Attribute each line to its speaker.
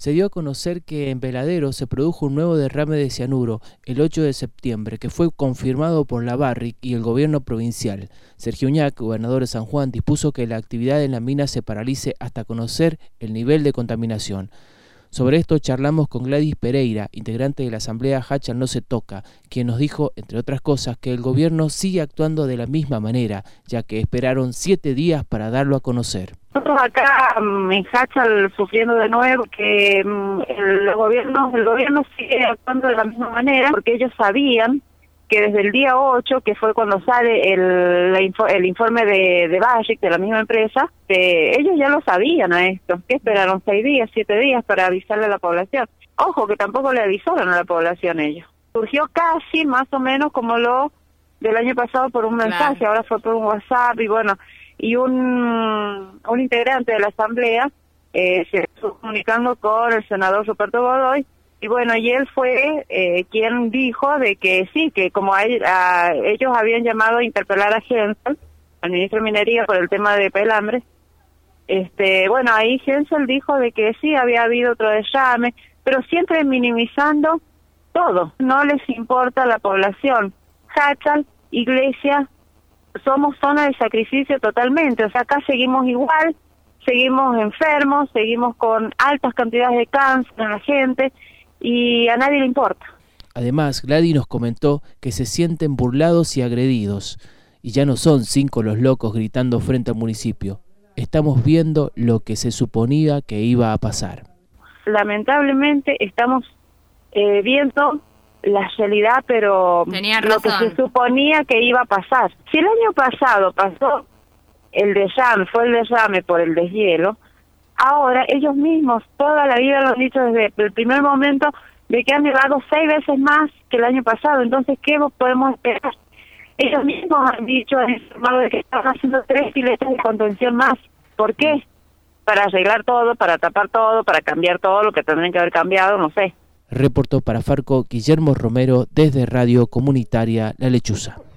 Speaker 1: Se dio a conocer que en Veladero se produjo un nuevo derrame de cianuro el 8 de septiembre, que fue confirmado por la Barrick y el gobierno provincial. Sergio Uñac, gobernador de San Juan, dispuso que la actividad en la mina se paralice hasta conocer el nivel de contaminación. Sobre esto charlamos con Gladys Pereira, integrante de la Asamblea Hachal No Se Toca, quien nos dijo, entre otras cosas, que el gobierno sigue actuando de la misma manera, ya que esperaron 7 días para darlo a conocer.
Speaker 2: Nosotros acá en Hachal sufriendo de nuevo que el gobierno sigue actuando de la misma manera, porque ellos sabían que desde el día 8, que fue cuando sale el informe de Barrick, de la misma empresa, ellos ya lo sabían a esto, que esperaron 6 días, 7 días para avisarle a la población. Ojo, que tampoco le avisaron a la población ellos. Surgió casi más o menos como lo del año pasado por un mensaje, claro. Ahora fue por un WhatsApp y bueno, y un integrante de la asamblea se estuvo comunicando con el senador Ruperto Godoy. Y bueno, y él fue quien dijo de que sí, que como ellos habían llamado a interpelar a Hensel, al ministro de Minería, por el tema de Pelambres, bueno, ahí Hensel dijo de que sí, había habido otro derrame, pero siempre minimizando todo. No les importa la población. Hachal, Iglesia, somos zona de sacrificio totalmente. O sea, acá seguimos igual, seguimos enfermos, seguimos con altas cantidades de cáncer en la gente, y a nadie le importa.
Speaker 1: Además, Gladys nos comentó que se sienten burlados y agredidos, y ya no son 5 los locos gritando frente al municipio. Estamos viendo lo que se suponía que iba a pasar.
Speaker 2: Lamentablemente estamos viendo la realidad, pero lo que se suponía que iba a pasar. Si el año pasado pasó el derrame, fue el derrame por el deshielo, ahora ellos mismos toda la vida lo han dicho desde el primer momento de que han nevado 6 veces más que el año pasado. Entonces, ¿qué podemos esperar? Ellos mismos han dicho, han informado de que estaban haciendo 3 filetes de contención más. ¿Por qué? Para arreglar todo, para tapar todo, para cambiar todo lo que tendrían que haber cambiado, no sé.
Speaker 1: Reportó para Farco Guillermo Romero desde Radio Comunitaria La Lechuza.